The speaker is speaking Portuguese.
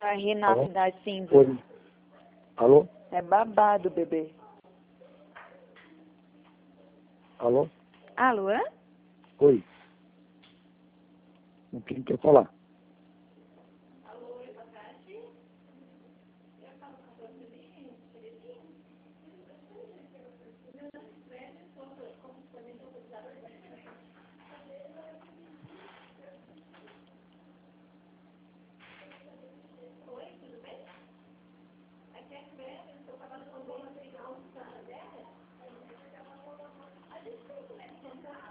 Vai rir na Alô? cidade cinza. Oi. Alô? É babado, bebê. Alô? Alô, é? Oi. Com quem quer falar?